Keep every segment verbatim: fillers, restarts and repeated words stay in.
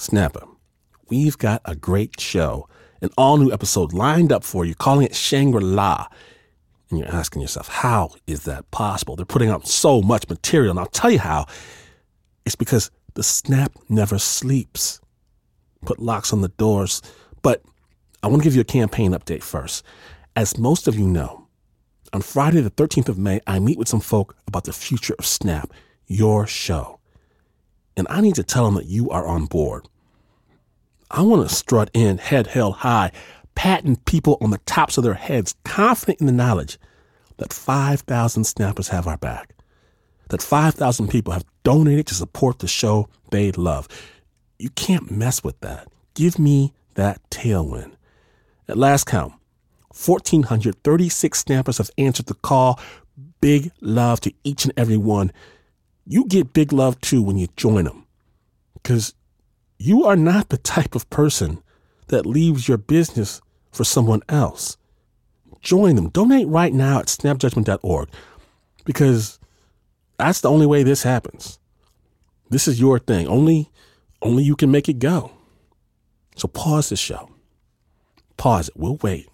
Snapper, we've got a great show, an all-new episode lined up for you, calling it Shangri-La. And you're asking yourself, how is that possible? They're putting out so much material, and I'll tell you how. It's because the Snap never sleeps. Put locks on the doors. But I want to give you a campaign update first. As most of you know, on Friday the thirteenth of May, I meet with some folk about the future of Snap, your show. And I need to tell them that you are on board. I want to strut in, head held high, patting people on the tops of their heads, confident in the knowledge that five thousand Snappers have our back, that five thousand people have donated to support the show they love. You can't mess with that. Give me that tailwind. At last count, one thousand four hundred thirty-six Snappers have answered the call. Big love to each and every one. You get big love, too, when you join them, because you are not the type of person that leaves your business for someone else. Join them. Donate right now at snap judgment dot org, because that's the only way this happens. This is your thing. Only, only you can make it go. So pause the show. Pause it. We'll wait.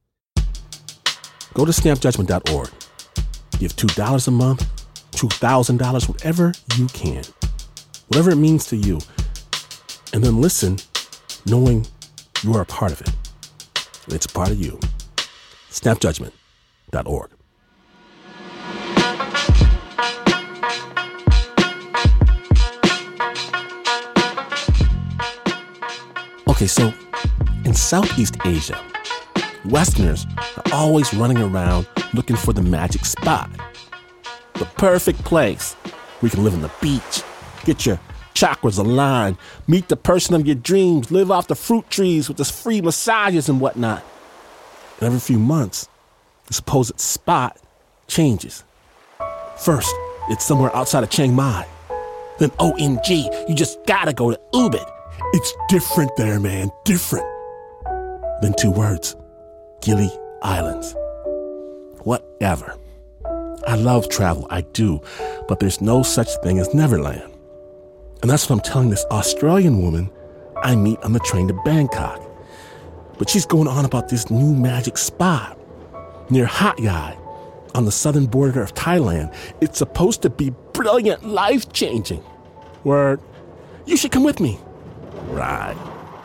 Go to snap judgment dot org. Give two dollars a month, two thousand dollars, whatever you can, whatever it means to you. And then listen, knowing you are a part of it. It's a part of you. snap judgment dot org. Okay, so in Southeast Asia, Westerners are always running around looking for the magic spot. The perfect place where you can live on the beach, get your chakras aligned, meet the person of your dreams, live off the fruit trees with the free massages and whatnot. And every few months, the supposed spot changes. First, it's somewhere outside of Chiang Mai. Then, O M G, you just gotta go to Ubud. It's different there, man, different. Then two words, Gili Islands. Whatever. I love travel, I do, but there's no such thing as Neverland. And that's what I'm telling this Australian woman I meet on the train to Bangkok. But she's going on about this new magic spot near Hat Yai on the southern border of Thailand. It's supposed to be brilliant, life-changing. Word, you should come with me. Right.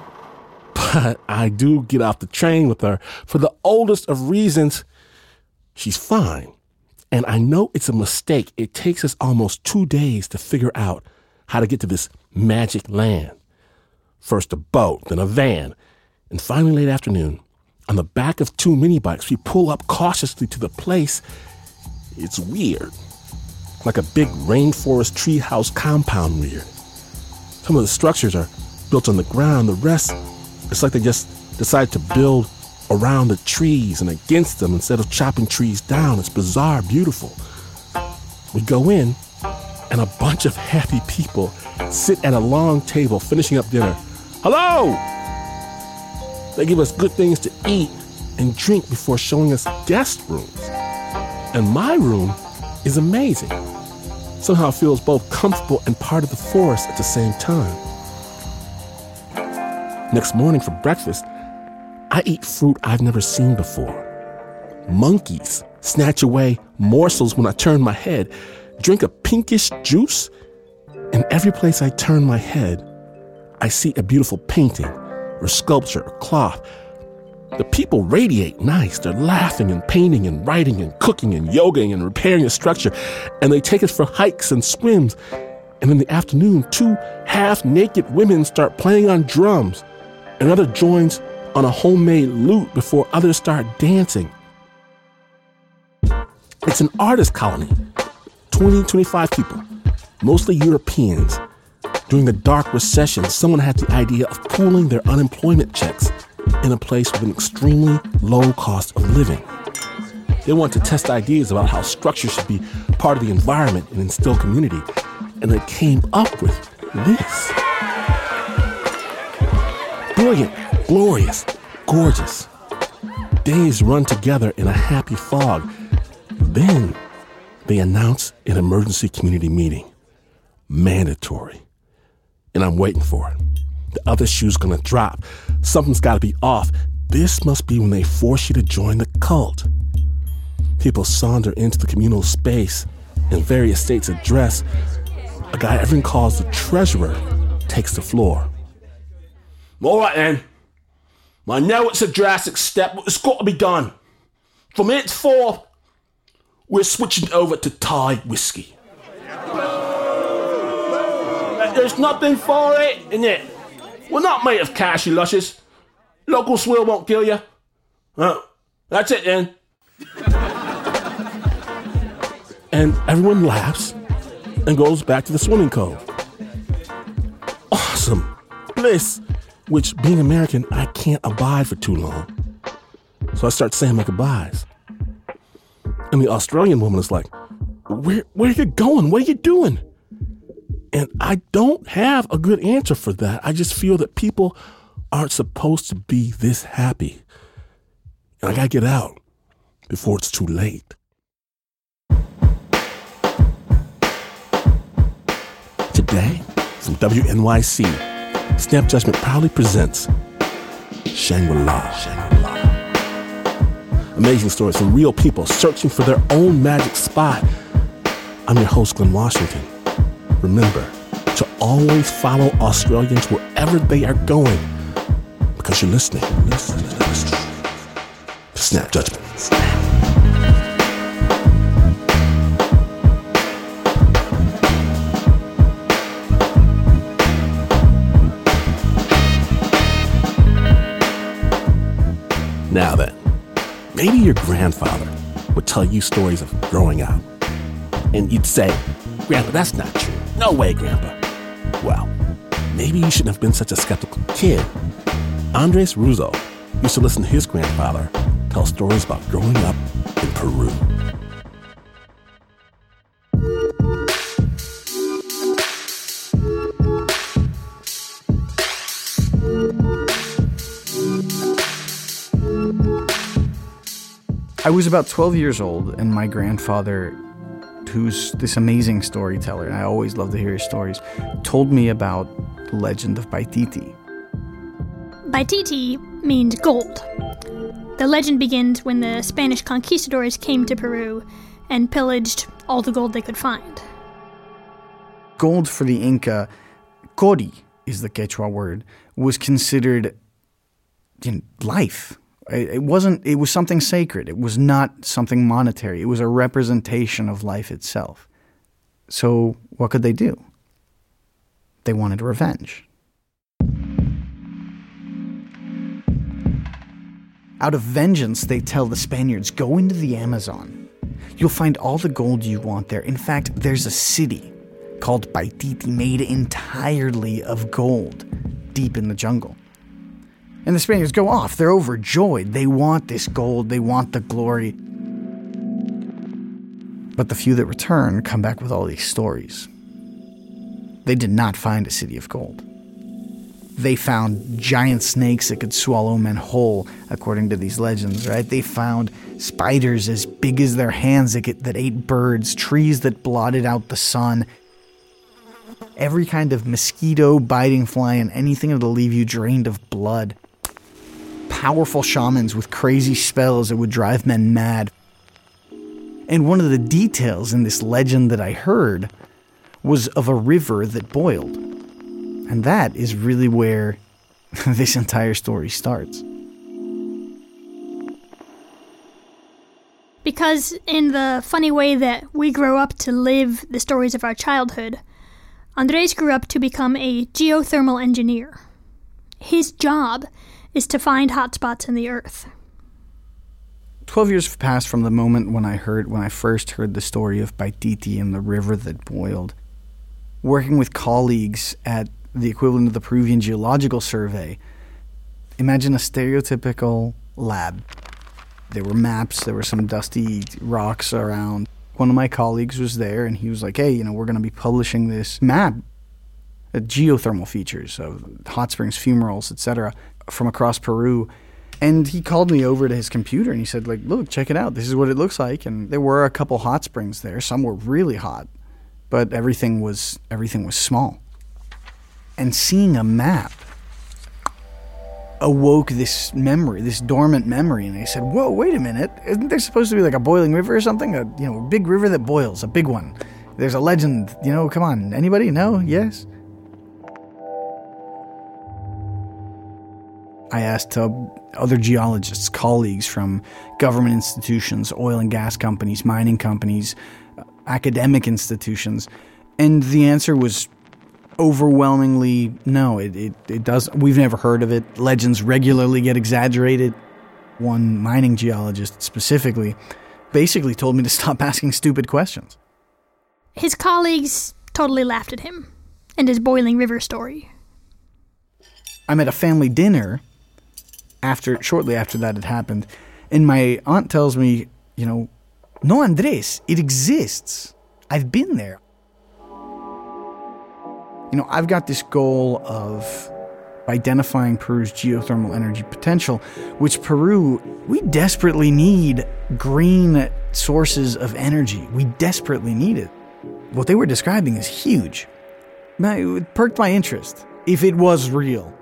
But I do get off the train with her for the oldest of reasons. She's fine. And I know it's a mistake. It takes us almost two days to figure out how to get to this magic land. First a boat, then a van, and finally late afternoon, on the back of two mini bikes, we pull up cautiously to the place. It's weird, like a big rainforest treehouse compound weird. Some of the structures are built on the ground. The rest, it's like they just decided to build around the trees and against them instead of chopping trees down. It's bizarre, beautiful. We go in, and a bunch of happy people sit at a long table finishing up dinner. Hello! They give us good things to eat and drink before showing us guest rooms. And my room is amazing. Somehow it feels both comfortable and part of the forest at the same time. Next morning for breakfast, I eat fruit I've never seen before. Monkeys snatch away morsels when I turn my head, drink a pinkish juice, and every place I turn my head, I see a beautiful painting or sculpture or cloth. The people radiate nice. They're laughing and painting and writing and cooking and yogaing and repairing the structure, and they take us for hikes and swims. And in the afternoon, two half-naked women start playing on drums. Another joins on a homemade lute before others start dancing. It's an artist colony. twenty, twenty-five people, mostly Europeans. During the dark recession, someone had the idea of pooling their unemployment checks in a place with an extremely low cost of living. They wanted to test ideas about how structure should be part of the environment and instill community, and they came up with this. Brilliant, glorious, gorgeous. Days run together in a happy fog. Then they announce an emergency community meeting. Mandatory. And I'm waiting for it. The other shoe's gonna drop. Something's gotta be off. This must be when they force you to join the cult. People saunter into the communal space. In various states of dress, a guy everyone calls the treasurer takes the floor. All right then. I know it's a drastic step, but it's got to be done. From henceforth, we're switching over to Thai whiskey. There's nothing for it, in it. We're not made of cashew lushes. Local swill won't kill you. Uh, that's it then. And everyone laughs and goes back to the swimming cove. Awesome. Bliss. Which, being American, I can't abide for too long. So I start saying my goodbyes. And the Australian woman is like, where, where are you going? What are you doing? And I don't have a good answer for that. I just feel that people aren't supposed to be this happy. And I gotta get out before it's too late. Today, from W N Y C, Snap Judgment proudly presents Shangri-La. Shangri-La. Amazing stories from real people searching for their own magic spot. I'm your host, Glenn Washington. Remember to always follow Australians wherever they are going, because you're listening, listening, listening to Snap Judgment. Now then, maybe your grandfather would tell you stories of growing up, and you'd say, Grandpa, that's not true. No way, Grandpa. Well, maybe you shouldn't have been such a skeptical kid. Andres Russo used to listen to his grandfather tell stories about growing up in Peru. I was about twelve years old, and my grandfather, who's this amazing storyteller, and I always love to hear his stories, told me about the legend of Paititi. Paititi means gold. The legend begins when the Spanish conquistadors came to Peru and pillaged all the gold they could find. Gold for the Inca, cori is the Quechua word, was considered, you know, life. It wasn't, it was something sacred. It was not something monetary. It was a representation of life itself. So what could they do? They wanted revenge. Out of vengeance, they tell the Spaniards, go into the Amazon. You'll find all the gold you want there. In fact, there's a city called Paititi made entirely of gold deep in the jungle. And the Spaniards go off. They're overjoyed. They want this gold. They want the glory. But the few that return come back with all these stories. They did not find a city of gold. They found giant snakes that could swallow men whole, according to these legends, right? They found spiders as big as their hands that, get, that ate birds, trees that blotted out the sun, every kind of mosquito, biting fly, and anything that'll leave you drained of blood. Powerful shamans with crazy spells that would drive men mad. And one of the details in this legend that I heard was of a river that boiled. And that is really where this entire story starts. Because in the funny way that we grow up to live the stories of our childhood, Andres grew up to become a geothermal engineer. His job is to find hotspots in the earth. Twelve years have passed from the moment when I heard, when I first heard the story of Paititi and the river that boiled. Working with colleagues at the equivalent of the Peruvian Geological Survey, imagine a stereotypical lab. There were maps, there were some dusty rocks around. One of my colleagues was there, and he was like, hey, you know, we're going to be publishing this map, uh, geothermal features of hot springs, fumaroles, et cetera, from across Peru. And he called me over to his computer, and he said, like, look, check it out. This is what it looks like. And there were a couple hot springs there. Some were really hot, but everything was everything was small. And seeing a map awoke this memory, this dormant memory, and I said, whoa, wait a minute, isn't there supposed to be like a boiling river or something? A, you know, a big river that boils, a big one. There's a legend, you know, come on, anybody? No? Yes? I asked uh, other geologists, colleagues from government institutions, oil and gas companies, mining companies, uh, academic institutions, and the answer was overwhelmingly no. It, it it does. We've never heard of it. Legends regularly get exaggerated. One mining geologist specifically basically told me to stop asking stupid questions. His colleagues totally laughed at him and his boiling river story. I'm at a family dinner after shortly after that had happened, and my aunt tells me, you know, no, Andres, it exists. I've been there. You know, I've got this goal of identifying Peru's geothermal energy potential, which Peru, we desperately need green sources of energy. We desperately need it. What they were describing is huge. It perked my interest, if it was real.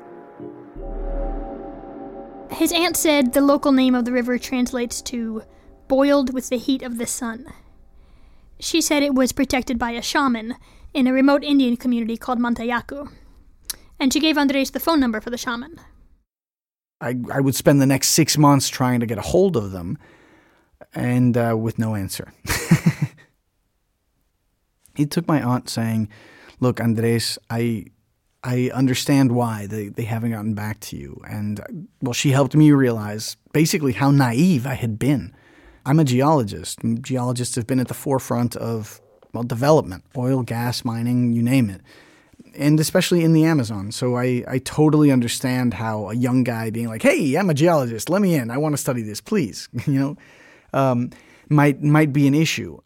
His aunt said the local name of the river translates to boiled with the heat of the sun. She said it was protected by a shaman in a remote Indian community called Mantayacu. And she gave Andres the phone number for the shaman. I, I would spend the next six months trying to get a hold of them, and uh, with no answer. It took my aunt saying, look, Andres, I I understand why they, they haven't gotten back to you. And, well, she helped me realize basically how naive I had been. I'm a geologist. Geologists have been at the forefront of, well, development, oil, gas, mining, you name it. And especially in the Amazon. So I, I totally understand how a young guy being like, hey, I'm a geologist, let me in, I want to study this, please, you know, um, might might be an issue.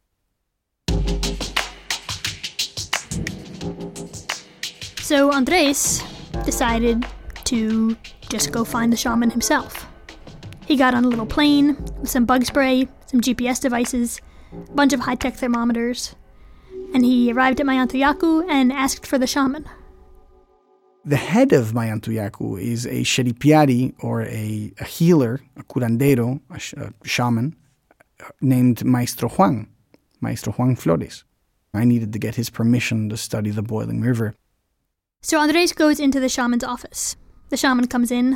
So Andres decided to just go find the shaman himself. He got on a little plane with some bug spray, some G P S devices, a bunch of high-tech thermometers, and he arrived at Mantayacu and asked for the shaman. The head of Mantayacu is a sheripiari, or a, a healer, a curandero, a, sh- a shaman, named Maestro Juan, Maestro Juan Flores. I needed to get his permission to study the boiling river. So Andres goes into the shaman's office. The shaman comes in.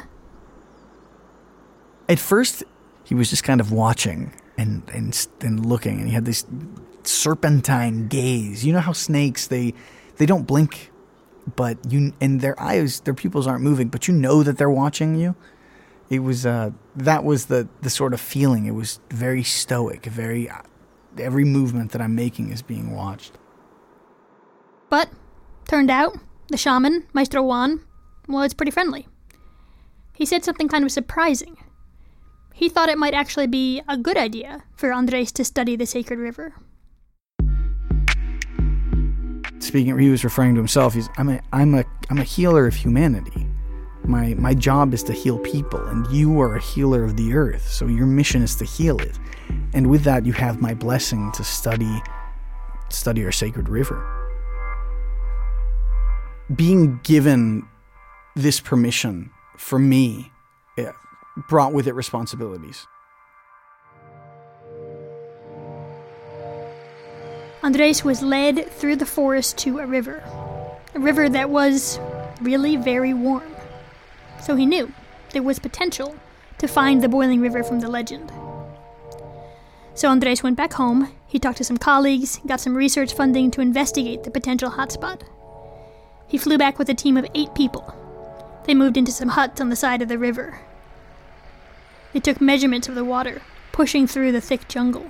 At first, he was just kind of watching and, and, and looking, and he had this serpentine gaze. You know how snakes, they they don't blink, but you and their eyes, their pupils aren't moving, but you know that they're watching you. It was uh, that was the the sort of feeling. It was very stoic, very every movement that I'm making is being watched. But turned out the shaman, Maestro Juan, was pretty friendly. He said something kind of surprising. He thought it might actually be a good idea for Andres to study the sacred river. Speaking, he was referring to himself. He's, I'm a, I'm a, I'm a healer of humanity. My, my job is to heal people, and you are a healer of the earth. So your mission is to heal it, and with that, you have my blessing to study, study our sacred river. Being given this permission for me it brought with it responsibilities. Andres was led through the forest to a river, a river that was really very warm. So he knew there was potential to find the boiling river from the legend. So Andres went back home, he talked to some colleagues, got some research funding to investigate the potential hotspot. He flew back with a team of eight people. They moved into some huts on the side of the river. They took measurements of the water, pushing through the thick jungle.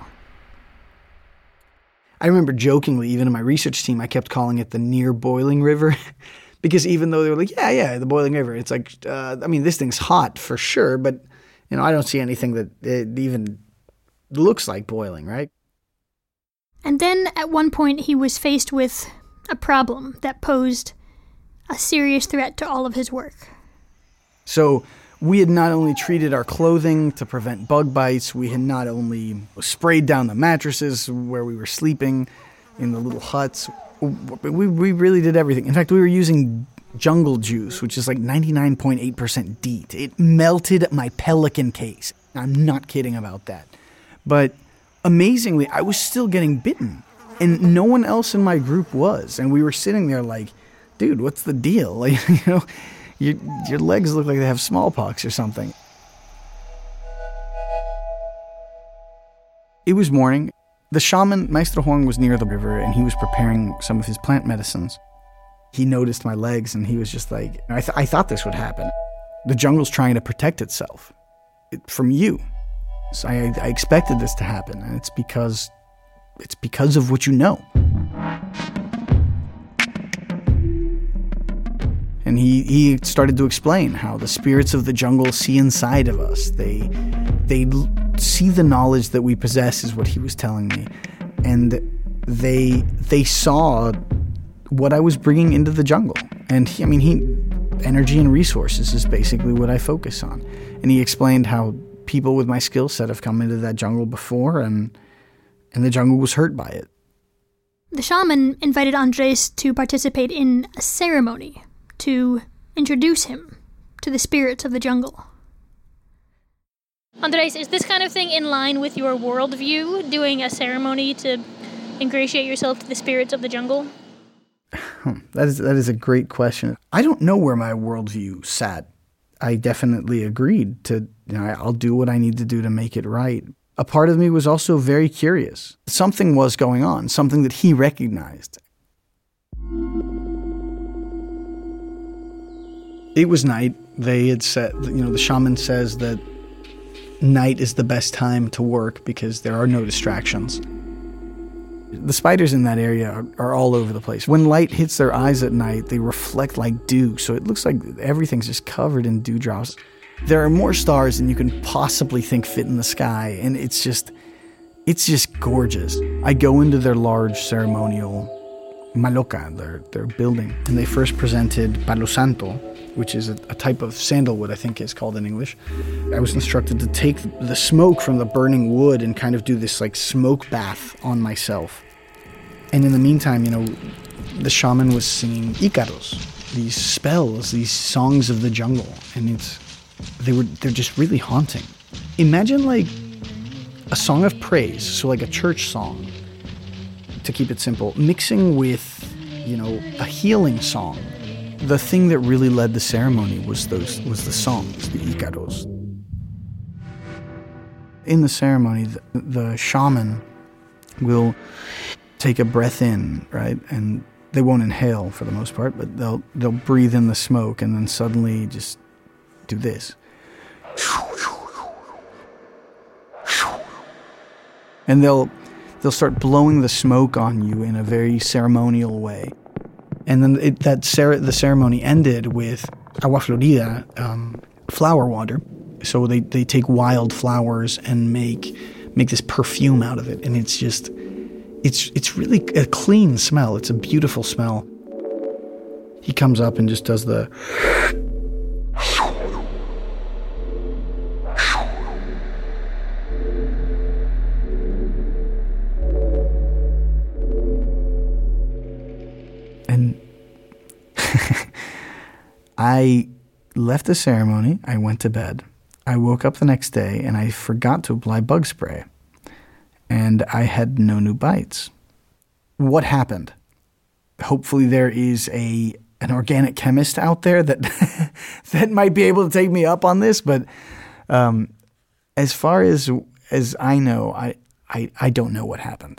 I remember jokingly, even in my research team, I kept calling it the near boiling river. Because even though they were like, yeah, yeah, the boiling river, it's like, uh, I mean, this thing's hot for sure, but, you know, I don't see anything that it even looks like boiling, right? And then at one point he was faced with a problem that posed a serious threat to all of his work. So we had not only treated our clothing to prevent bug bites, we had not only sprayed down the mattresses where we were sleeping in the little huts. We, we really did everything. In fact, we were using jungle juice, which is like ninety-nine point eight percent DEET. It melted my Pelican case. I'm not kidding about that. But amazingly, I was still getting bitten. And no one else in my group was. And we were sitting there like, dude, what's the deal? Like, you know, your, your legs look like they have smallpox or something. It was morning. The shaman, Maestro Huang, was near the river, and he was preparing some of his plant medicines. He noticed my legs, and he was just like, I, th- I thought this would happen. The jungle's trying to protect itself it, from you. So I, I expected this to happen, and it's because, it's because of what you know. And he, he started to explain how the spirits of the jungle see inside of us. They, they see the knowledge that we possess, is what he was telling me. And they, they saw what I was bringing into the jungle. And he, I mean, he, energy and resources is basically what I focus on. And he explained how people with my skill set have come into that jungle before, and and the jungle was hurt by it. The shaman invited Andres to participate in a ceremony to introduce him to the spirits of the jungle. Andres, is this kind of thing in line with your worldview, doing a ceremony to ingratiate yourself to the spirits of the jungle? That is that is a great question. I don't know where my worldview sat. I definitely agreed to, you know, I'll do what I need to do to make it right. A part of me was also very curious. Something was going on, something that he recognized. It was night. They had said, you know, the shaman says that night is the best time to work because there are no distractions. The spiders in that area are, are all over the place. When light hits their eyes at night, they reflect like dew, so it looks like everything's just covered in dewdrops. There are more stars than you can possibly think fit in the sky, and it's just, it's just gorgeous. I go into their large ceremonial maloca, their, their building, and they first presented Palo Santo, which is a, a type of sandalwood, I think it's called in English. I was instructed to take the smoke from the burning wood and kind of do this like smoke bath on myself. And in the meantime, you know, the shaman was singing Icaros, these spells, these songs of the jungle, and it's they were they're just really haunting. Imagine like a song of praise, so like a church song, to keep it simple, mixing with, you know, a healing song. The thing that really led the ceremony was those was the songs, the Icaros. In the ceremony, the, the shaman will take a breath in, right? And they won't inhale for the most part, but they'll they'll breathe in the smoke and then suddenly just do this. And they'll they'll start blowing the smoke on you in a very ceremonial way. And then it, that cer- the ceremony ended with agua florida, um, flower water. So they, they take wild flowers and make make this perfume out of it, and it's just it's it's really a clean smell. It's a beautiful smell. He comes up and just does the and I left the ceremony. I went to bed. I woke up the next day and I forgot to apply bug spray. And I had no new bites. What happened? Hopefully there is a an organic chemist out there that that might be able to take me up on this, but um, as far as as I know, I, I I don't know what happened.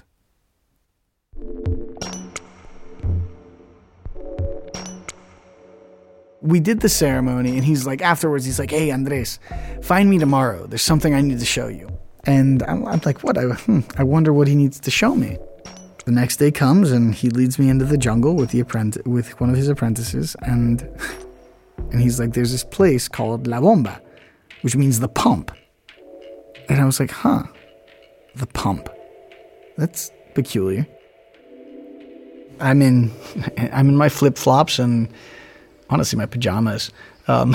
We did the ceremony, and he's like, afterwards, he's like, hey, Andres, find me tomorrow. There's something I need to show you. And I'm, I'm like, what? I, hmm, I wonder what he needs to show me. The next day comes, and he leads me into the jungle with the apprentice, with one of his apprentices, and and he's like, there's this place called La Bomba, which means the pump. And I was like, huh, the pump. That's peculiar. I'm in, I'm in my flip-flops and honestly, my pajamas. Um,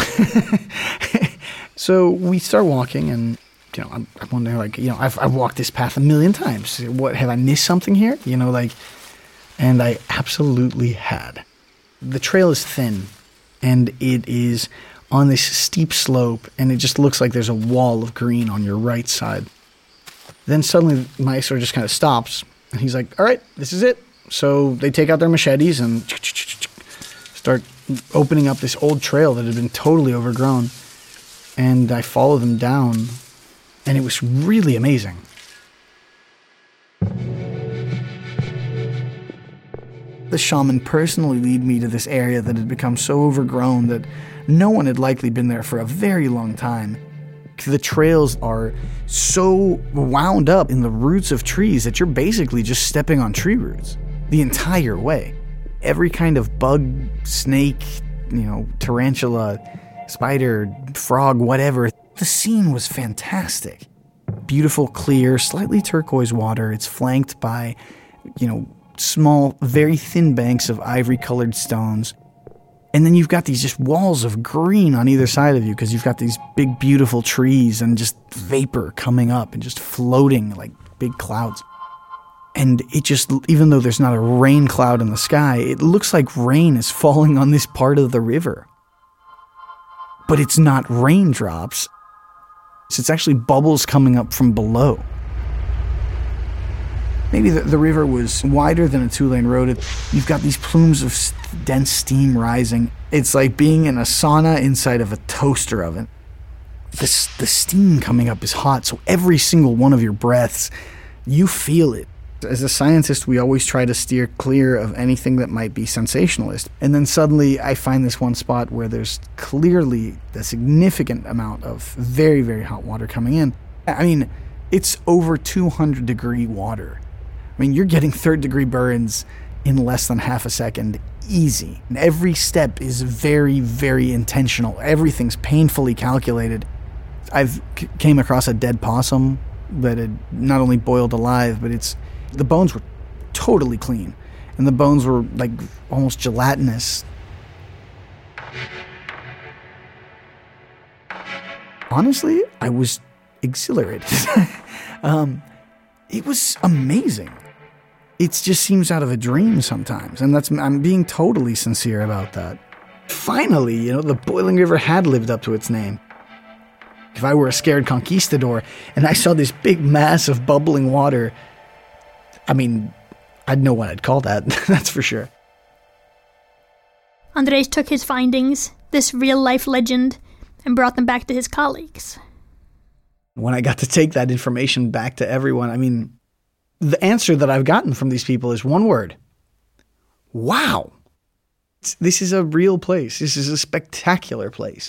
so we start walking, and you know, I'm, I'm wondering, like, you know, I've I've walked this path a million times. What, have I missed something here? You know, like, and I absolutely had. The trail is thin, and it is on this steep slope, and it just looks like there's a wall of green on your right side. Then suddenly Maestro just kind of stops, and he's like, all right, this is it. So they take out their machetes and start opening up this old trail that had been totally overgrown. And I follow them down, and it was really amazing. The shaman personally lead me to this area that had become so overgrown that no one had likely been there for a very long time. The trails are so wound up in the roots of trees that you're basically just stepping on tree roots the entire way. Every kind of bug, snake, you know, tarantula, spider, frog, whatever. The scene was fantastic. Beautiful, clear, slightly turquoise water. It's flanked by, you know, small, very thin banks of ivory-colored stones. And then you've got these just walls of green on either side of you because you've got these big, beautiful trees and just vapor coming up and just floating like big clouds. And it just, even though there's not a rain cloud in the sky, it looks like rain is falling on this part of the river. But it's not raindrops. It's actually bubbles coming up from below. Maybe the, the river was wider than a two-lane road. It, you've got these plumes of st- dense steam rising. It's like being in a sauna inside of a toaster oven. The, the steam coming up is hot, so every single one of your breaths, you feel it. As a scientist, we always try to steer clear of anything that might be sensationalist. And then suddenly I find this one spot where there's clearly a significant amount of very, very hot water coming in. I mean, it's over two hundred degree water. I mean, you're getting third degree burns in less than half a second, easy. And every step is very, very intentional. Everything's painfully calculated. I've c- came across a dead possum that had not only boiled alive, but it's the bones were totally clean. And the bones were like almost gelatinous. Honestly, I was exhilarated. um, it was amazing. It just seems out of a dream sometimes, and that's I'm being totally sincere about that. Finally, you know, the boiling river had lived up to its name. If I were a scared conquistador and I saw this big mass of bubbling water, I mean, I'd know what I'd call that, that's for sure. Andres took his findings, this real-life legend, and brought them back to his colleagues. When I got to take that information back to everyone, I mean, the answer that I've gotten from these people is one word. Wow. This is a real place. This is a spectacular place.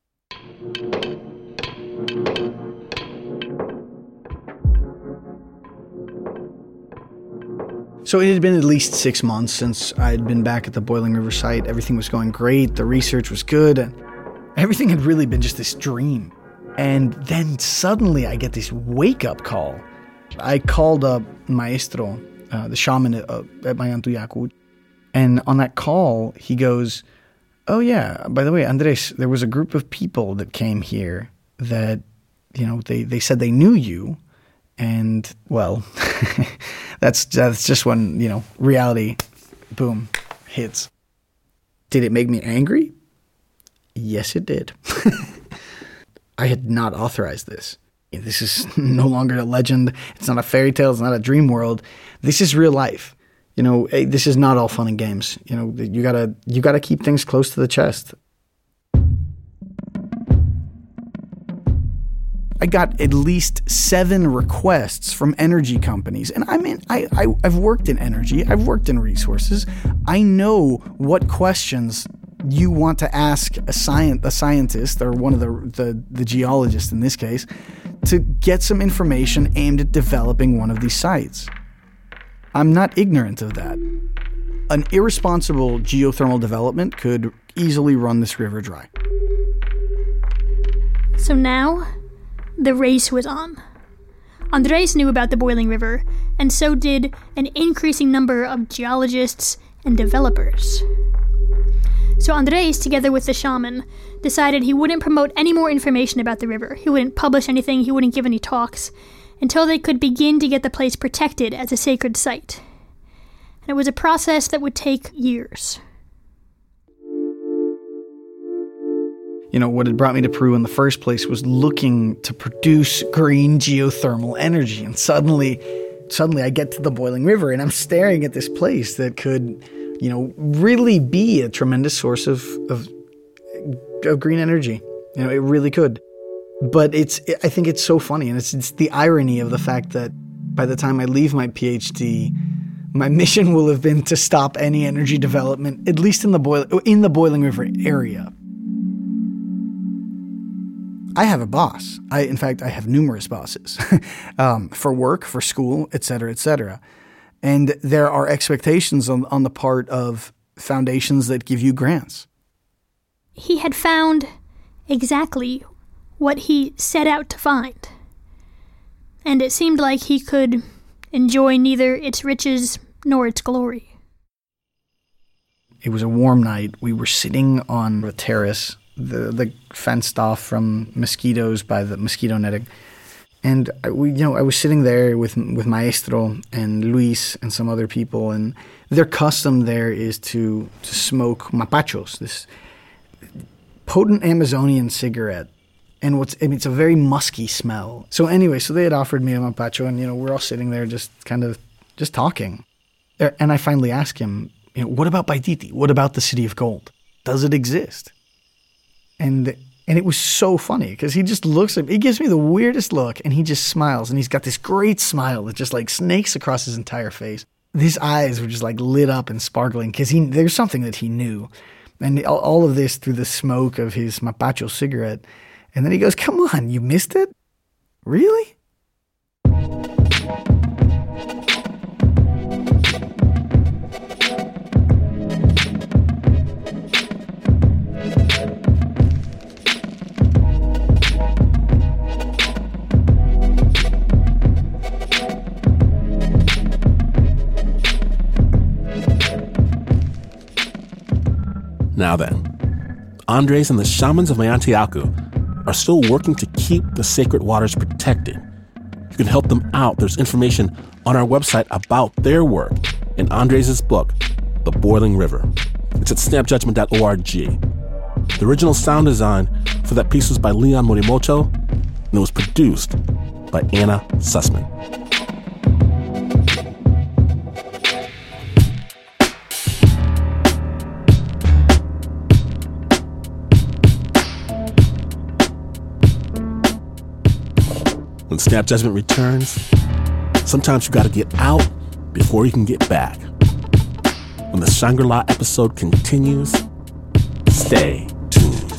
So it had been at least six months since I had been back at the Boiling River site. Everything was going great. The research was good. And everything had really been just this dream. And then suddenly I get this wake-up call. I called up Maestro, uh, the shaman at, uh, at Mayantuyacu. And on that call, he goes, oh yeah, by the way, Andres, there was a group of people that came here that, you know, they, they said they knew you. And, well, that's that's just when, you know, reality, boom, hits. Did it make me angry? Yes, it did. I had not authorized this. This is no longer a legend. It's not a fairy tale. It's not a dream world. This is real life. You know, this is not all fun and games. You know, you gotta you gotta keep things close to the chest. I got at least seven requests from energy companies. And I mean, I, I, I've worked in energy. I've worked in resources. I know what questions you want to ask a, science, a scientist, or one of the, the, the geologists in this case, to get some information aimed at developing one of these sites. I'm not ignorant of that. An irresponsible geothermal development could easily run this river dry. So now, the race was on. Andres knew about the Boiling River, and so did an increasing number of geologists and developers. So Andres, together with the shaman, decided he wouldn't promote any more information about the river. He wouldn't publish anything, he wouldn't give any talks, until they could begin to get the place protected as a sacred site. And it was a process that would take years. You know, what had brought me to Peru in the first place was looking to produce green geothermal energy. And suddenly, suddenly I get to the boiling river and I'm staring at this place that could, you know, really be a tremendous source of, of, of green energy. You know, it really could. But it's, I think it's so funny. And it's, it's the irony of the fact that by the time I leave my PhD, my mission will have been to stop any energy development, at least in the boil, in the Boiling River area. I have a boss. I, in fact, I have numerous bosses um, for work, for school, et cetera, et cetera. And there are expectations on, on the part of foundations that give you grants. He had found exactly what he set out to find. And it seemed like he could enjoy neither its riches nor its glory. It was a warm night. We were sitting on a terrace, the the fenced off from mosquitoes by the mosquito netting. And I, we, you know, I was sitting there with with Maestro and Luis and some other people, and their custom there is to, to smoke mapachos, this potent Amazonian cigarette. And what's I mean, it's a very musky smell. So anyway, so they had offered me a mapacho, and you know, we're all sitting there just kind of just talking. And I finally asked him, you know, what about Paititi? What about the City of Gold? Does it exist? And and it was so funny because he just looks at me. He gives me the weirdest look, and he just smiles. And he's got this great smile that just like snakes across his entire face. His eyes were just like lit up and sparkling because he there's something that he knew. And all, all of this through the smoke of his mapacho cigarette. And then he goes, come on, you missed it? Really? Now then, Andres and the shamans of Mayantiacu are still working to keep the sacred waters protected. You can help them out. There's information on our website about their work in Andres' book, The Boiling River. It's at snap judgment dot org. The original sound design for that piece was by Leon Morimoto, and it was produced by Anna Sussman. When Snap Judgment returns, sometimes you gotta get out before you can get back. When the Shangri-La episode continues, stay tuned.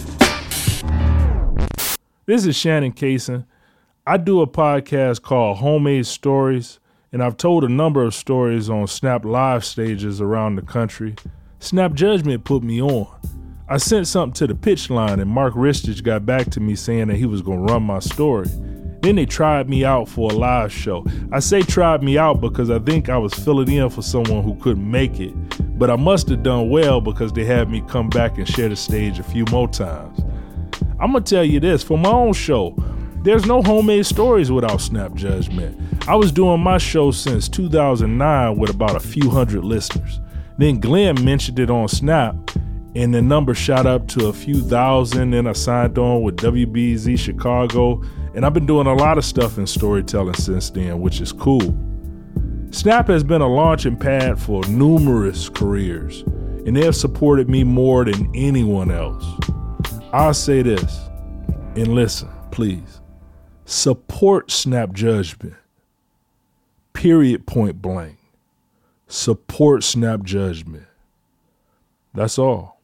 This is Shannon Kaysen. I do a podcast called Homemade Stories, and I've told a number of stories on Snap live stages around the country. Snap Judgment put me on. I sent something to the pitch line, and Mark Ristich got back to me saying that he was going to run my story. Then they tried me out for a live show. I say tried me out because I think I was filling in for someone who couldn't make it, but I must have done well because they had me come back and share the stage a few more times. I'm going to tell you this, for my own show, there's no homemade stories without Snap Judgment. I was doing my show since two thousand nine with about a few hundred listeners. Then Glenn mentioned it on Snap, and the number shot up to a few thousand, and I signed on with W B Z Chicago, and I've been doing a lot of stuff in storytelling since then, which is cool. Snap has been a launching pad for numerous careers, and they have supported me more than anyone else. I'll say this, and listen, please. Support Snap Judgment. Period, point blank. Support Snap Judgment. That's all.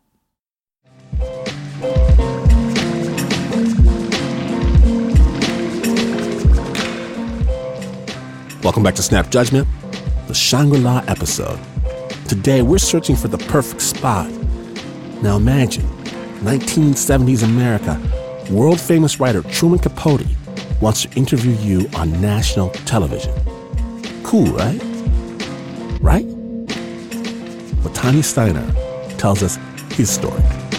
Welcome back to Snap Judgment, the Shangri-La episode. Today, we're searching for the perfect spot. Now imagine, nineteen seventies America, world-famous writer Truman Capote wants to interview you on national television. Cool, right? Right? But Tony Steiner tells us his story.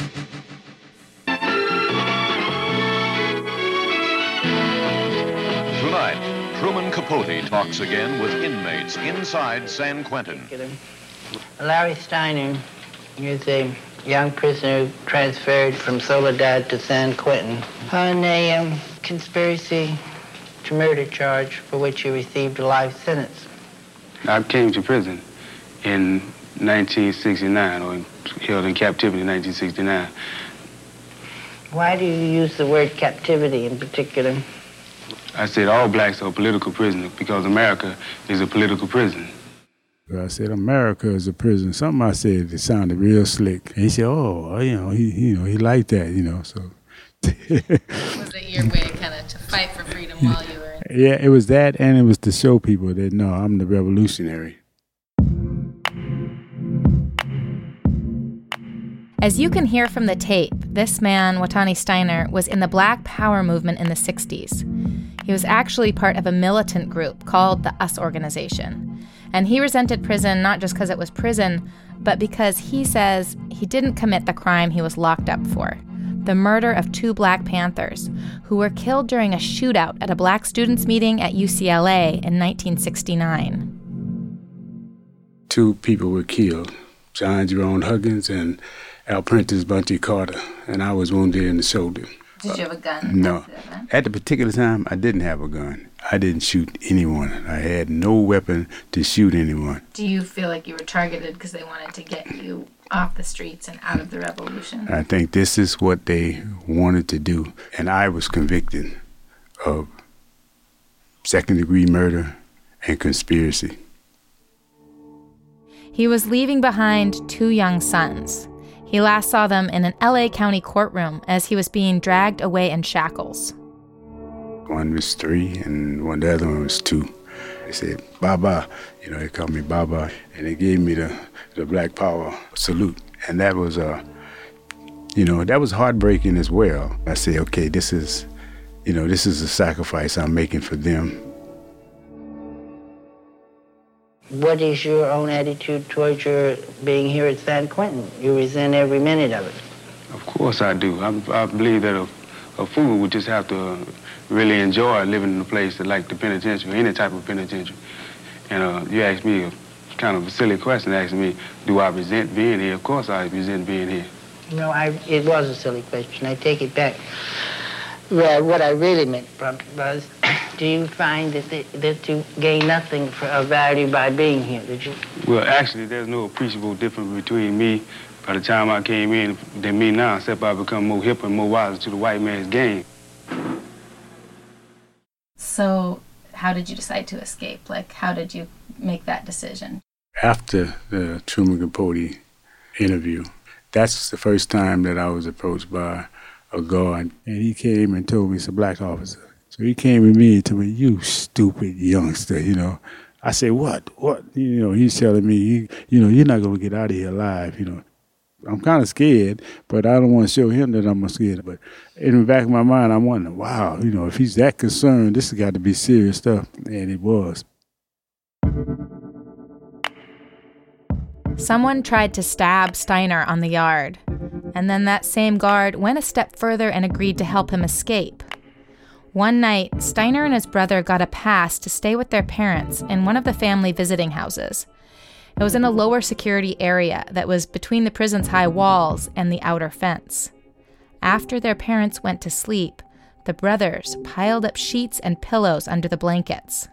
Tonight, Truman Capote talks again with inmates inside San Quentin. Larry Steiner is a young prisoner transferred from Soledad to San Quentin on a um, conspiracy to murder charge for which he received a life sentence. I came to prison in nineteen sixty-nine, or held in captivity in nineteen sixty-nine. Why do you use the word captivity in particular? I said all blacks are political prisoners because America is a political prison. I said America is a prison. Something I said that sounded real slick. And he said, "Oh, you know, he, you know, he liked that, you know." So. Was it your way, kind of, to fight for freedom while you were in? Yeah, it was that, and it was to show people that no, I'm the revolutionary. As you can hear from the tape, this man, Watani Steiner, was in the Black Power movement in the sixties. He was actually part of a militant group called the US Organization. And he resented prison not just because it was prison, but because he says he didn't commit the crime he was locked up for, the murder of two Black Panthers who were killed during a shootout at a Black students' meeting at U C L A in nineteen sixty-nine. Two people were killed, John Jerome Huggins and Al Prentice Bunty Carter, and I was wounded in the shoulder. Did you have a gun? No. At the particular time, I didn't have a gun. I didn't shoot anyone. I had no weapon to shoot anyone. Do you feel like you were targeted because they wanted to get you off the streets and out of the revolution? I think this is what they wanted to do. And I was convicted of second-degree murder and conspiracy. He was leaving behind two young sons. He last saw them in an L A County courtroom as he was being dragged away in shackles. One was three and one the other one was two. They said, "Baba," you know, they called me Baba, and they gave me the, the Black Power salute. And that was, uh, you know, that was heartbreaking as well. I said, okay, this is, you know, this is a sacrifice I'm making for them. What is your own attitude towards your being here at San Quentin? You resent every minute of it. Of course I do. I, I believe that a, a fool would just have to really enjoy living in a place that like the penitentiary, any type of penitentiary. And uh, you asked me a kind of a silly question, asking me, do I resent being here? Of course I resent being here. No, I, it was a silly question. I take it back. Well, what I really meant from was, do you find that, the, that you gain nothing for, of value by being here? Did you? Well, actually, there's no appreciable difference between me by the time I came in than me now, except I become more hip and more wise to the white man's game. So how did you decide to escape? Like, how did you make that decision? After the Truman Capote interview, that's the first time that I was approached by a guard, and he came and told me it's a black officer. So he came with me and told me, "You stupid youngster," you know. I said, "What? What?" You know, he's telling me, you, you know, you're not going to get out of here alive, you know. I'm kind of scared, but I don't want to show him that I'm scared. But in the back of my mind, I'm wondering, wow, you know, if he's that concerned, this has got to be serious stuff. And it was. Someone tried to stab Steiner on the yard, and then that same guard went a step further and agreed to help him escape. One night, Steiner and his brother got a pass to stay with their parents in one of the family visiting houses. It was in a lower security area that was between the prison's high walls and the outer fence. After their parents went to sleep, the brothers piled up sheets and pillows under the blankets.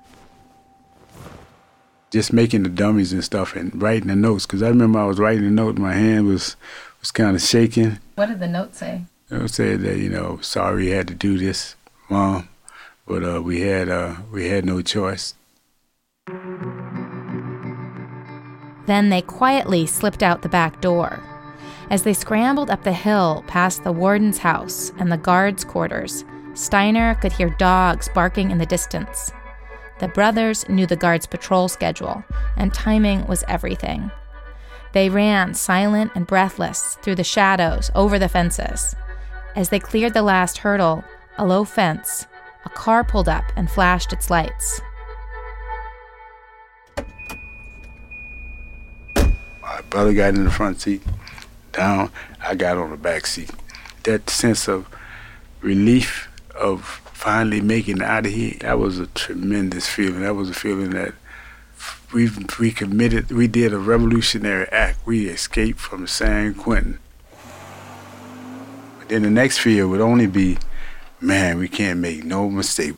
Just making the dummies and stuff and writing the notes, because I remember I was writing the note, my hand was, was kind of shaking. What did the note say? It said that, you know, sorry you had to do this, Mom, but uh, we had uh, we had no choice. Then they quietly slipped out the back door. As they scrambled up the hill past the warden's house and the guards' quarters, Steiner could hear dogs barking in the distance. The brothers knew the guards' patrol schedule, and timing was everything. They ran silent and breathless through the shadows over the fences. As they cleared the last hurdle, a low fence, a car pulled up and flashed its lights. My brother got in the front seat, down, I got on the back seat. That sense of relief of finally making it out of here, that was a tremendous feeling. That was a feeling that we we committed, we did a revolutionary act. We escaped from San Quentin. Then the next fear would only be, man, we can't make no mistake.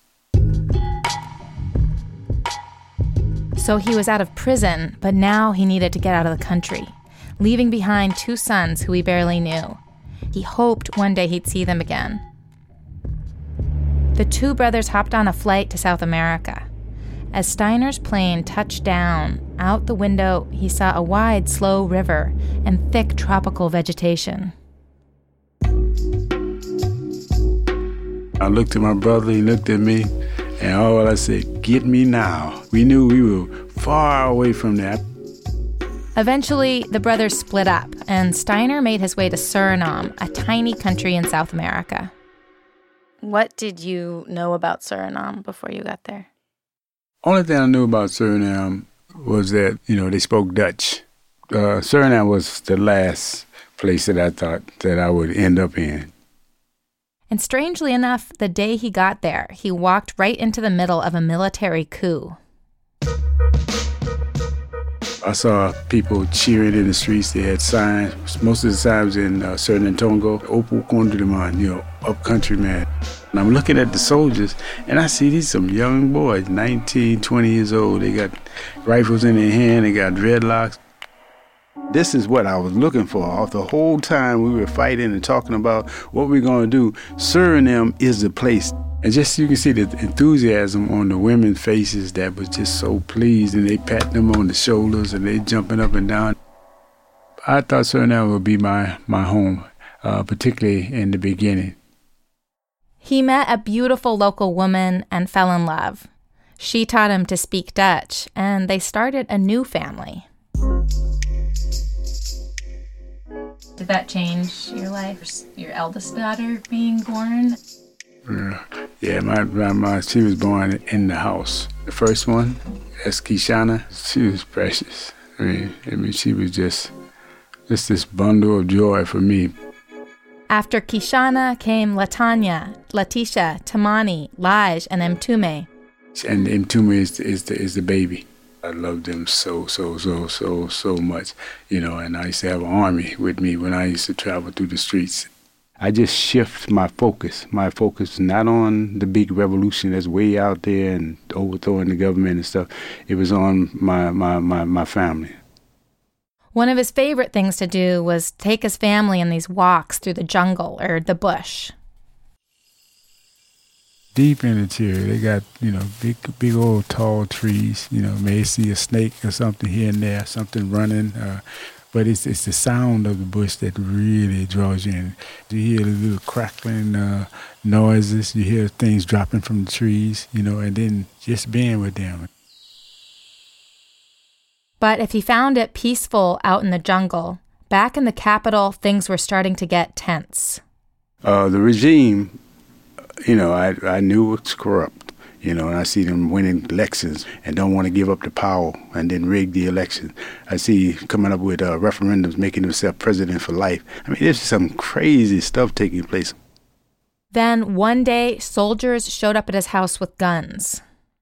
So he was out of prison, but now he needed to get out of the country, leaving behind two sons who he barely knew. He hoped one day he'd see them again. The two brothers hopped on a flight to South America. As Steiner's plane touched down, out the window he saw a wide, slow river and thick tropical vegetation. I looked at my brother, he looked at me, and all I said, get me now. We knew we were far away from that. Eventually, the brothers split up, and Steiner made his way to Suriname, a tiny country in South America. What did you know about Suriname before you got there? Only thing I knew about Suriname was that, you know, they spoke Dutch. Uh, Suriname was the last place that I thought that I would end up in. And strangely enough, the day he got there, he walked right into the middle of a military coup. I saw people cheering in the streets. They had signs. Most of the times in uh, Suriname, Opu Kondriman, you know, up country man. And I'm looking at the soldiers, and I see these some young boys, nineteen, twenty years old. They got rifles in their hand. They got dreadlocks. This is what I was looking for. The whole time we were fighting and talking about what we're going to do, Suriname is the place. And just you can see the enthusiasm on the women's faces that was just so pleased, and they patting them on the shoulders and they jumping up and down. I thought Suriname would be my, my home, uh, particularly in the beginning. He met a beautiful local woman and fell in love. She taught him to speak Dutch, and they started a new family. Did that change your life? Your eldest daughter being born? Yeah, yeah my, my, my, she was born in the house. The first one, that's Kishana. She was precious. I mean, I mean, she was just, just this bundle of joy for me. After Kishana came Latanya, Letitia, Tamani, Laj, and Mtume. And Mtume is, is, the, is the baby. I loved them so, so, so, so, so much, you know, and I used to have an army with me when I used to travel through the streets. I just shift my focus. My focus not on the big revolution that's way out there and overthrowing the government and stuff. It was on my, my, my, my family. One of his favorite things to do was take his family on these walks through the jungle or the bush. Deep in the interior, they got, you know, big, big old tall trees. You know, may see a snake or something here and there, something running. Uh, but it's it's the sound of the bush that really draws you in. You hear the little crackling uh, noises. You hear things dropping from the trees, you know, and then just being with them. But if he found it peaceful out in the jungle, back in the capital, things were starting to get tense. Uh, the regime, you know, I I knew it's corrupt, you know, and I see them winning elections and don't want to give up the power and then rig the election. I see coming up with uh, referendums, making themselves president for life. I mean, there's some crazy stuff taking place. Then one day, soldiers showed up at his house with guns.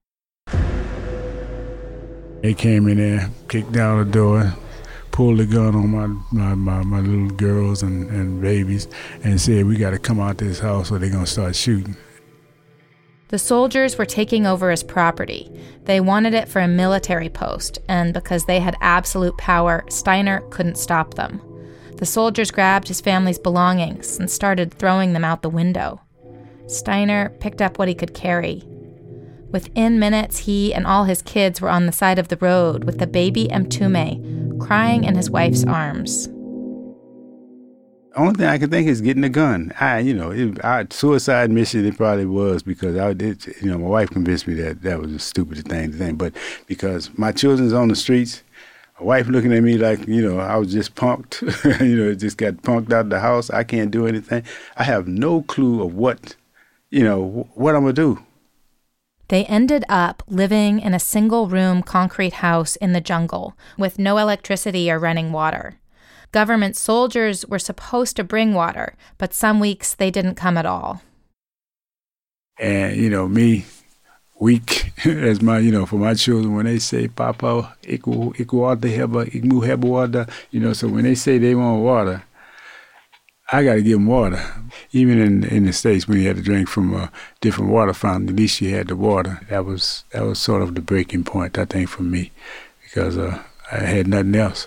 They came in there, kicked down the door, pulled the gun on my my, my, my little girls and, and babies and said, we got to come out this house or they're going to start shooting. The soldiers were taking over his property. They wanted it for a military post, and because they had absolute power, Steiner couldn't stop them. The soldiers grabbed his family's belongings and started throwing them out the window. Steiner picked up what he could carry. Within minutes, he and all his kids were on the side of the road with the baby Mtume crying in his wife's arms. The only thing I can think is getting a gun. I, you know, it, I, suicide mission it probably was because I did, you know, my wife convinced me that that was the stupidest thing to think. But because my children's on the streets, my wife looking at me like, you know, I was just punked, you know, just got punked out of the house. I can't do anything. I have no clue of what, you know, what I'm going to do. They ended up living in a single-room concrete house in the jungle with no electricity or running water. Government soldiers were supposed to bring water, but some weeks they didn't come at all. And, you know, me, weak as my, you know, for my children, when they say, Papa, iku water heba, ikmu heba water, you know, so when they say they want water, I got to give him water. Even in in the States, when you had to drink from a different water fountain, at least you had the water. That was that was sort of the breaking point, I think, for me, because uh, I had nothing else.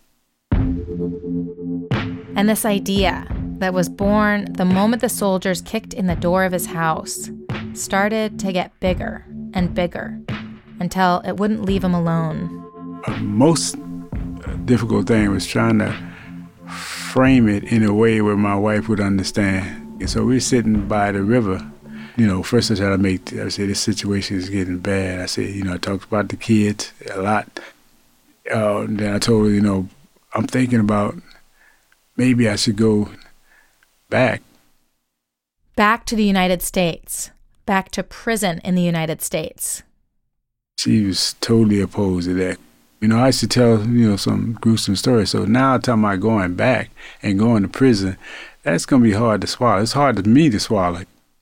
And this idea that was born the moment the soldiers kicked in the door of his house started to get bigger and bigger until it wouldn't leave him alone. Uh, most difficult thing was trying to frame it in a way where my wife would understand. And so we're sitting by the river. You know, first I tried to make, I said, this situation is getting bad. I said, you know, I talked about the kids a lot. Uh, then I told her, you know, I'm thinking about maybe I should go back. Back to the United States. Back to prison in the United States. She was totally opposed to that. You know, I used to tell, you know, some gruesome stories. So now I'm talking about going back and going to prison. That's going to be hard to swallow. It's hard for me to swallow.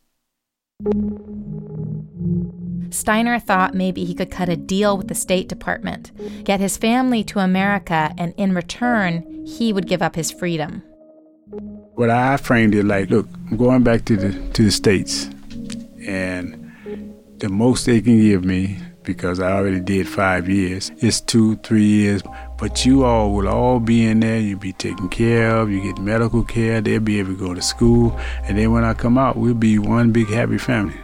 Steiner thought maybe he could cut a deal with the State Department, get his family to America, and in return, he would give up his freedom. But I framed it like, look, I'm going back to the to the States, and the most they can give me, because I already did five years, is two, three years. But you all will all be in there. You'll be taken care of. You get medical care. They'll be able to go to school. And then when I come out, we'll be one big happy family.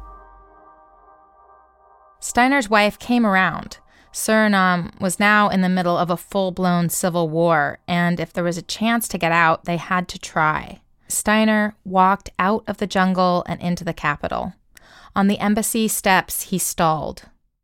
Steiner's wife came around. Suriname was now in the middle of a full-blown civil war, and if there was a chance to get out, they had to try. Steiner walked out of the jungle and into the capital. On the embassy steps, he stalled.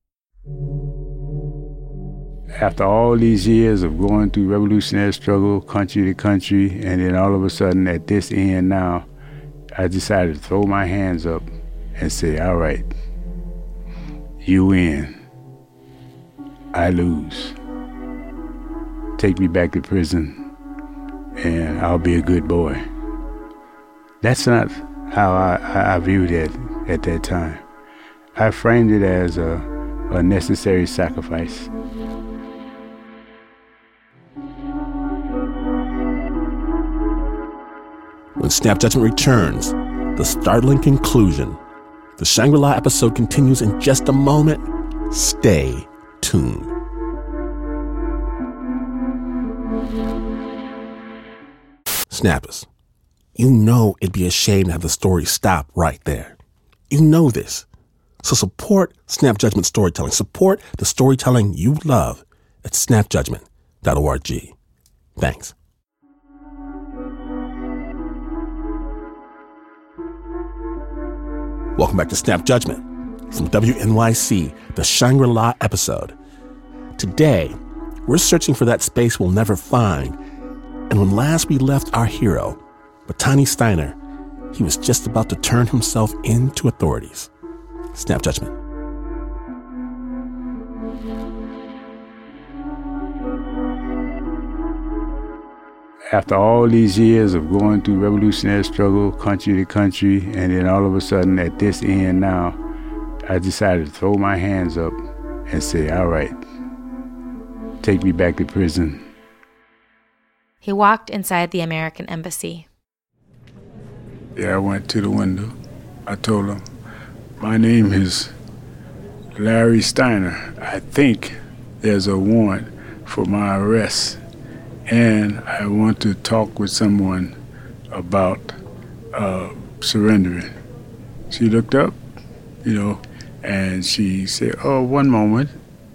After all these years of going through revolutionary struggle, country to country, and then all of a sudden at this end now, I decided to throw my hands up and say, all right, you win. I lose. Take me back to prison, and I'll be a good boy. That's not how I, I viewed it at that time. I framed it as a, a necessary sacrifice. When Snap Judgment returns, the startling conclusion. The Shangri-La episode continues in just a moment. Stay tuned. Snappers, you know it'd be a shame to have the story stop right there. You know this. So support Snap Judgment storytelling. Support the storytelling you love at snap judgment dot org. Thanks. Welcome back to Snap Judgment from W N Y C, the Shangri-La episode. Today, we're searching for that space we'll never find. And when last we left our hero, Batani Steiner, he was just about to turn himself into authorities. Snap Judgment. After all these years of going through revolutionary struggle, country to country, and then all of a sudden at this end now, I decided to throw my hands up and say, all right, take me back to prison. He walked inside the American embassy. Yeah, I went to the window. I told him, my name is Larry Steiner. I think there's a warrant for my arrest, and I want to talk with someone about uh, surrendering. She looked up, you know, and she said, oh, one moment.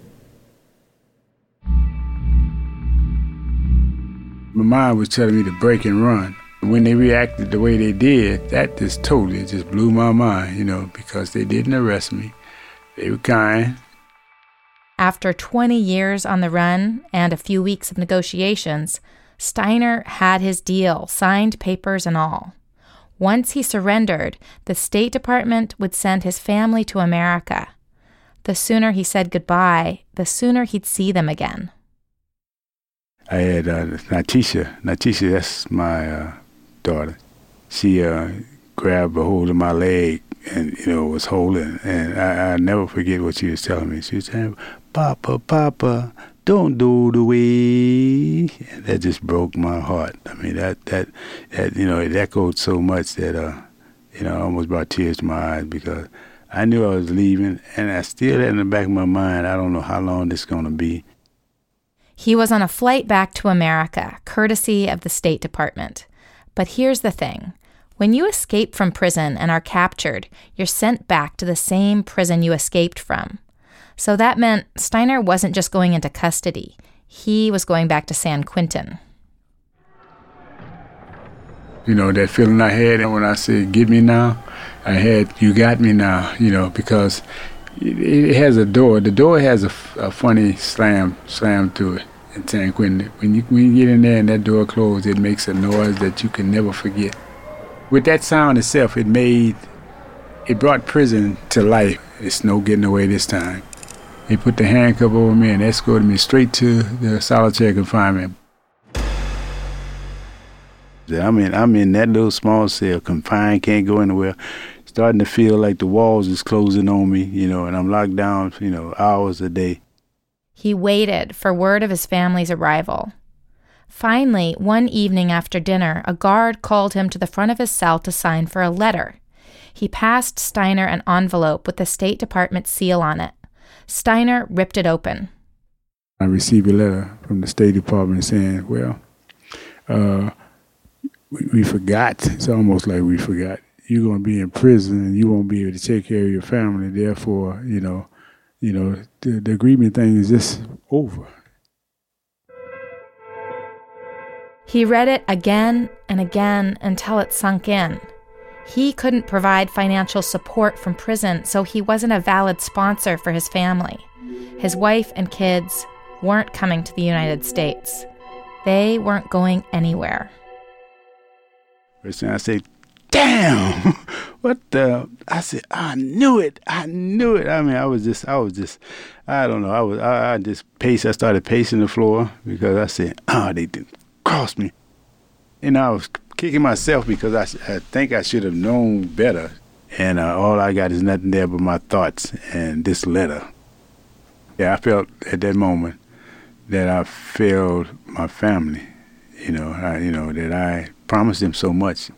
My mind was telling me to break and run. When they reacted the way they did, that just totally just blew my mind, you know, because they didn't arrest me. They were kind. After twenty years on the run and a few weeks of negotiations, Steiner had his deal, signed papers and all. Once he surrendered, the State Department would send his family to America. The sooner he said goodbye, the sooner he'd see them again. I had uh, Natisha. Natisha, that's my uh, daughter. She uh, grabbed a hold of my leg and, you know, was holding. And I, I never forget what she was telling me. She was saying, Papa, Papa, don't do the way. That just broke my heart. I mean, that, that, that you know, it echoed so much that, uh, you know, I almost brought tears to my eyes because I knew I was leaving, and I still had in the back of my mind, I don't know how long this is going to be. He was on a flight back to America, courtesy of the State Department. But here's the thing. When you escape from prison and are captured, you're sent back to the same prison you escaped from. So that meant Steiner wasn't just going into custody. He was going back to San Quentin. You know, that feeling I had when I said, get me now, I had, you got me now, you know, because it, it has a door. The door has a, a funny slam slam to it in San Quentin. When you, when you get in there and that door closes, it makes a noise that you can never forget. With that sound itself, it made, it brought prison to life. It's no getting away this time. They put the handcuff over me and escorted me straight to the solitary confinement. I'm in, I'm in that little small cell, confined, can't go anywhere. Starting to feel like the walls is closing on me, you know, and I'm locked down, you know, hours a day. He waited for word of his family's arrival. Finally, one evening after dinner, a guard called him to the front of his cell to sign for a letter. He passed Steiner an envelope with the State Department seal on it. Steiner ripped it open. I received a letter from the State Department saying, well, uh, we, we forgot. It's almost like we forgot. You're going to be in prison and you won't be able to take care of your family. Therefore, you know, you know, the, the agreement thing is just over. He read it again and again until it sunk in. He couldn't provide financial support from prison, so he wasn't a valid sponsor for his family. His wife and kids weren't coming to the United States. They weren't going anywhere. First thing I say, damn, what the, I said, I knew it, I knew it. I mean, I was just, I was just, I don't know, I was, I, I just paced, I started pacing the floor because I said, oh, they didn't cross me. And I was kicking myself because I, I think I should have known better. And uh, all I got is nothing there but my thoughts and this letter. Yeah, I felt at that moment that I failed my family, you know, I, you know, that I promised them so much.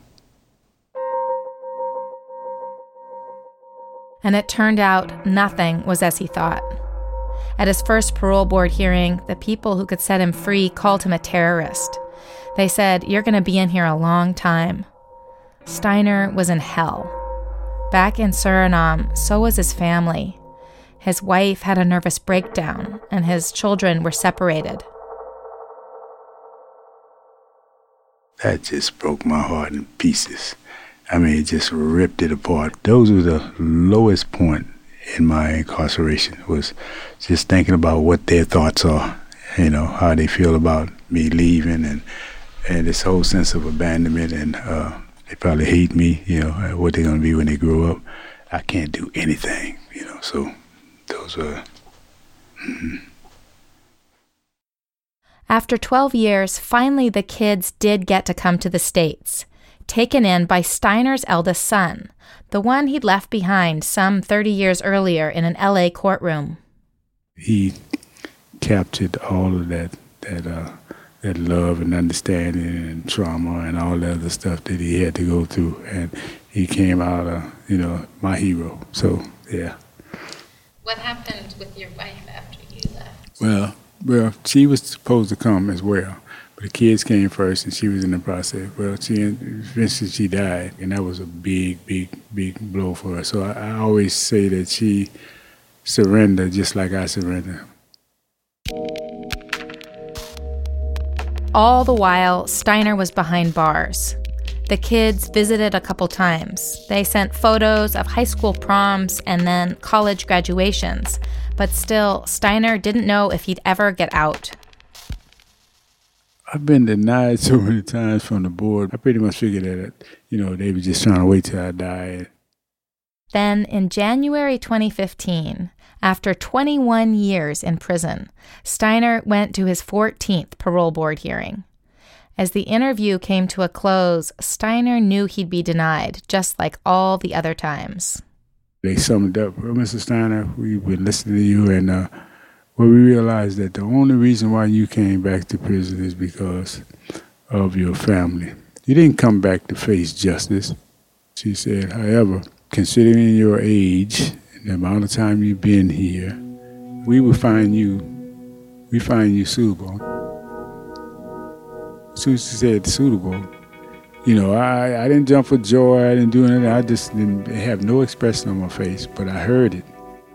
And it turned out nothing was as he thought. At his first parole board hearing, the people who could set him free called him a terrorist. They said, you're going to be in here a long time. Steiner was in hell. Back in Suriname, so was his family. His wife had a nervous breakdown, and his children were separated. That just broke my heart in pieces. I mean, it just ripped it apart. Those were the lowest point in my incarceration, was just thinking about what their thoughts are, you know, how they feel about me leaving, and and this whole sense of abandonment, and uh, they probably hate me, you know, what they're going to be when they grow up. I can't do anything, you know, so those were... Mm-hmm. After twelve years, finally the kids did get to come to the States, taken in by Steiner's eldest son, the one he'd left behind some thirty years earlier in an L A courtroom. He captured all of that, that, uh, that love and understanding and trauma and all the other stuff that he had to go through, and he came out, uh, you know, my hero. So, yeah. What happened with your wife after you left? Well, well, she was supposed to come as well, but the kids came first, and she was in the process. Well, she eventually she died, and that was a big, big, big blow for her. So I, I always say that she surrendered just like I surrendered. All the while, Steiner was behind bars. The kids visited a couple times. They sent photos of high school proms and then college graduations. But still, Steiner didn't know if he'd ever get out. I've been denied so many times from the board. I pretty much figured that, you know, they were just trying to wait till I died. Then, in January twenty fifteen, after twenty-one years in prison, Steiner went to his fourteenth parole board hearing. As the interview came to a close, Steiner knew he'd be denied, just like all the other times. They summed up, well, Mister Steiner, we've been listening to you, and uh, Well, we realized that the only reason why you came back to prison is because of your family. You didn't come back to face justice. She said, however, considering your age and the amount of time you've been here, we will find you, we find you suitable. As soon as she said suitable, you know, I, I didn't jump for joy, I didn't do anything, I just didn't have no expression on my face, but I heard it.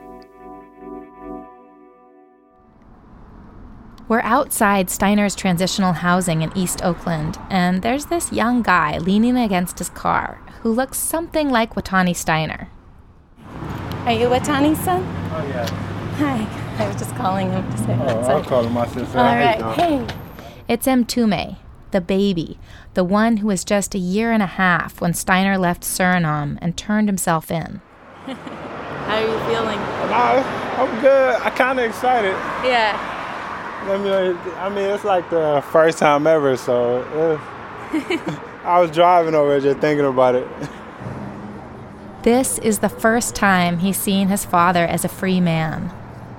We're outside Steiner's transitional housing in East Oakland, and there's this young guy leaning against his car who looks something like Watani Steiner. Are you Watani's son? Oh, yeah. Hi. I was just calling him to say oh, that. I'll call him my sister. All right. Hey. It's Mtume, the baby, the one who was just a year and a half when Steiner left Suriname and turned himself in. How are you feeling? Uh, I'm good. I'm kind of excited. Yeah. I mean, I mean, it's like the first time ever, so uh, I was driving over just thinking about it. This is the first time he's seen his father as a free man.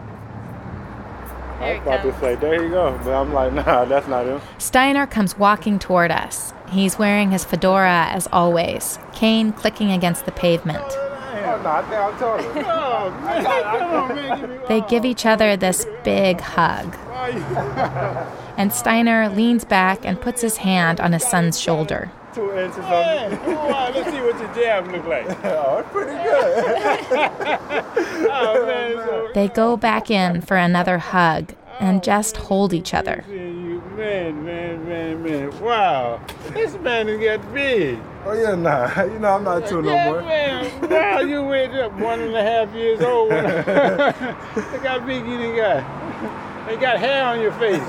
I was about to say, there you go, but I'm like, nah, that's not him. Steiner comes walking toward us. He's wearing his fedora as always, cane clicking against the pavement. Oh, no, I think I told him. Oh, man. Come on, man. Give me, They give each other this big hug. And Steiner leans back and puts his hand on his son's shoulder. Two inches on me. Oh, let's see what your jab look like. Oh, it's pretty good. Oh, man. So... They go back in for another hug and just hold each other. Man, man, man, man. Wow. This man is getting big. Oh, yeah, nah. You know, I'm not two no yeah, more. Man. Wow, you went up one and a half years old. Look how big you done got. You got hair on your face.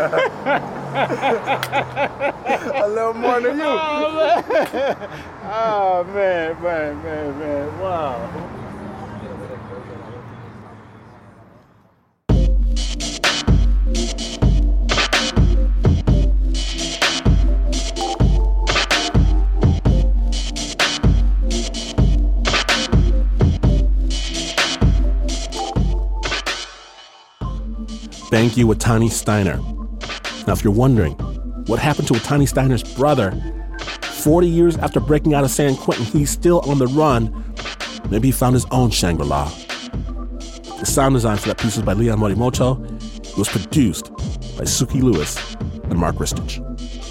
A little more than you. Oh, man. Oh, man, man, man, man. Wow. Thank you, Watani Steiner. Now, if you're wondering, what happened to Watani Steiner's brother? forty years after breaking out of San Quentin, he's still on the run. Maybe he found his own Shangri-La. The sound design for that piece was by Leon Morimoto. It was produced by Suki Lewis and Mark Ristich.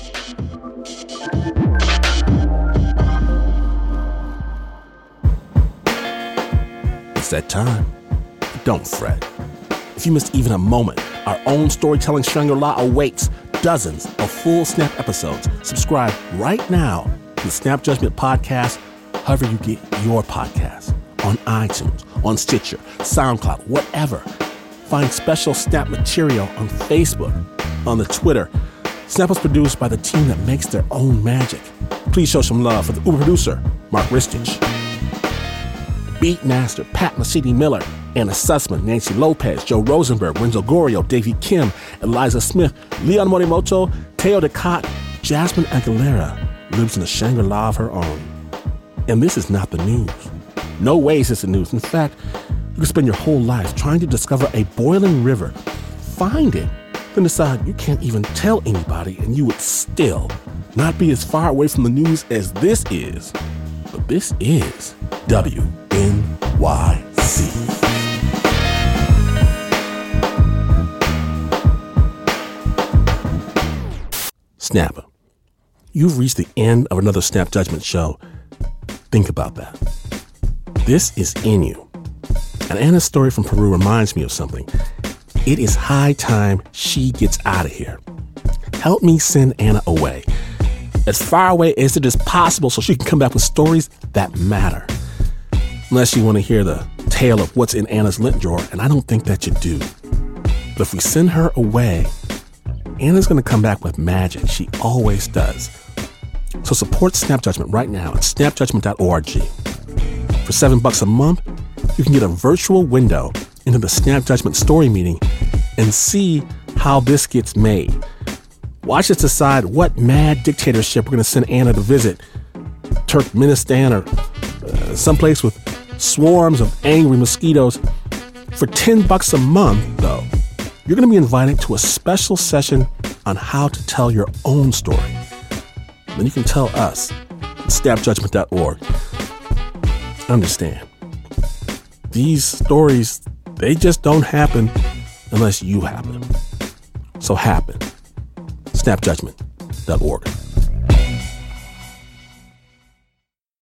It's that time. Don't fret. If you missed even a moment, our own storytelling Shangri-La awaits dozens of full Snap episodes. Subscribe right now to the Snap Judgment Podcast, however you get your podcasts, on iTunes, on Stitcher, SoundCloud, whatever. Find special Snap material on Facebook, on the Twitter. Snap was produced by the team that makes their own magic. Please show some love for the Uber producer, Mark Ristich. Beatmaster, Pat Mesiti-Miller, Anna Sussman, Nancy Lopez, Joe Rosenberg, Renzo Gorio, Davey Kim, Eliza Smith, Leon Morimoto, Teo Ducot, Jasmine Aguilera lives in a Shangri-La of her own. And this is not the news. No ways it's the news. In fact, you can spend your whole life trying to discover a boiling river, find it, then decide you can't even tell anybody, and you would still not be as far away from the news as this is. But this is W N Y C. Snapper, you've reached the end of another Snap Judgment show. Think about that. This is Inu. And Anna's story from Peru reminds me of something. It is high time she gets out of here. Help me send Anna away, as far away as it is possible, so she can come back with stories that matter. Unless you want to hear the tale of what's in Anna's lint drawer, and I don't think that you do. But if we send her away, Anna's going to come back with magic. She always does. So support Snap Judgment right now at snap judgment dot org. For seven bucks a month, you can get a virtual window into the Snap Judgment story meeting and see how this gets made. Watch us decide what mad dictatorship we're going to send Anna to visit. Turkmenistan or uh, someplace with swarms of angry mosquitoes. For ten bucks a month, though, you're going to be invited to a special session on how to tell your own story. Then you can tell us at snap judgment dot org. Understand, these stories, they just don't happen unless you happen. So happen. snap judgment dot org.